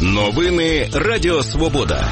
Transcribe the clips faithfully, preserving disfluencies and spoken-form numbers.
Новини Радіо Свобода.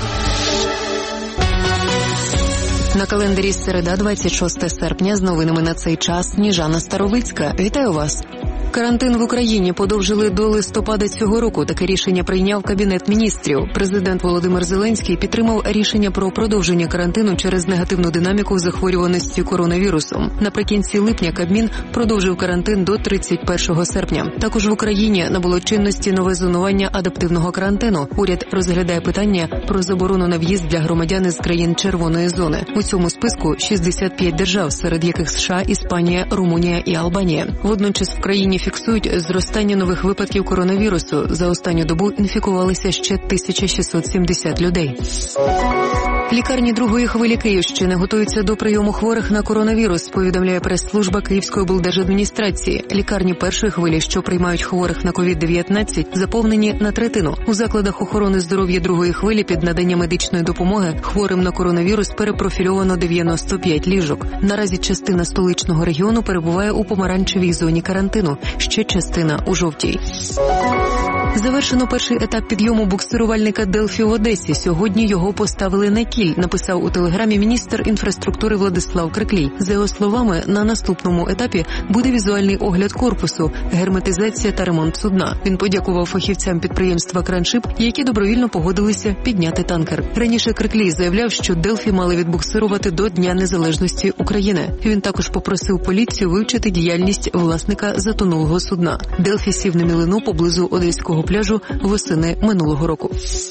На календарі середа, двадцять шостого серпня, з новинами на цей час Сніжана Старовицька. Вітаю вас. Карантин в Україні подовжили до листопада цього року. Таке рішення прийняв Кабінет міністрів. Президент Володимир Зеленський підтримав рішення про продовження карантину через негативну динаміку захворюваності коронавірусом. Наприкінці липня Кабмін продовжив карантин до тридцять першого серпня. Також в Україні набуло чинності нове зонування адаптивного карантину. Уряд розглядає питання про заборону на в'їзд для громадян із країн червоної зони. У цьому списку шістдесят п'ять держав, серед яких США, Іспанія, Румунія і Албанія. Водночас в країні фіксують зростання нових випадків коронавірусу. За останню добу інфікувалися ще тисяча шістсот сімдесят людей. Лікарні другої хвилі Київщини готуються до прийому хворих на коронавірус, повідомляє прес-служба Київської облдержадміністрації. Лікарні першої хвилі, що приймають хворих на ковід дев'ятнадцять, заповнені на третину. У закладах охорони здоров'я другої хвилі під надання медичної допомоги хворим на коронавірус перепрофільовано дев'яносто п'ять ліжок. Наразі частина столичного регіону перебуває у помаранчевій зоні карантину, ще частина у жовтій. Завершено перший етап підйому буксирувальника «Делфі» в Одесі. Сьогодні його поставили на кіль, написав у телеграмі міністр інфраструктури Владислав Криклій. За його словами, на наступному етапі буде візуальний огляд корпусу, герметизація та ремонт судна. Він подякував фахівцям підприємства «Краншип», які добровільно погодилися підняти танкер. Раніше Криклій заявляв, що «Делфі» мали відбуксирувати до Дня Незалежності України. Він також попросив поліцію вивчити діяльність власника затонулого судна. «Делфі» сів на мілину поблизу Одеського пляжу восени минулого року.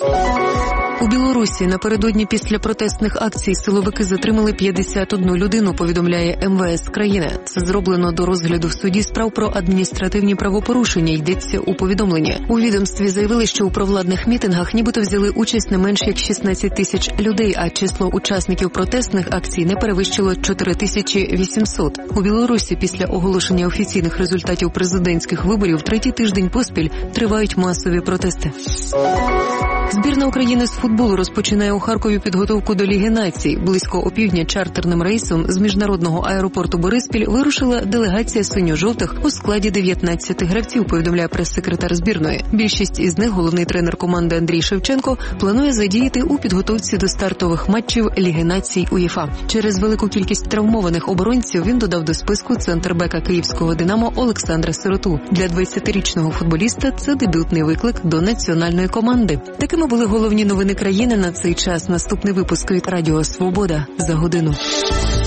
У Білорусі напередодні після протестних акцій силовики затримали п'ятдесят одну людину, повідомляє ем ве ес країни. Це зроблено до розгляду в суді справ про адміністративні правопорушення, йдеться у повідомленні. У відомстві заявили, що у провладних мітингах нібито взяли участь не менш як шістнадцять тисяч людей, а число учасників протестних акцій не перевищило чотири тисячі вісімсот. У Білорусі після оголошення офіційних результатів президентських виборів третій тиждень поспіль тривають масові протести. Збірна України з футболу розпочинає у Харкові підготовку до Ліги націй. Близько опівдня чартерним рейсом з міжнародного аеропорту Бориспіль вирушила делегація синьо-жовтих у складі дев'ятнадцяти гравців, повідомляє прес-секретар збірної. Більшість із них, головний тренер команди Андрій Шевченко, планує задіяти у підготовці до стартових матчів Ліги націй УЄФА. Через велику кількість травмованих оборонців він додав до списку центрбека київського «Динамо» Олександра Сироту. Для двадцятирічного футболіста це дебютний виклик до національної команди. Такими були головні новини країни на цей час. Наступний випуск від Радіо Свобода за годину.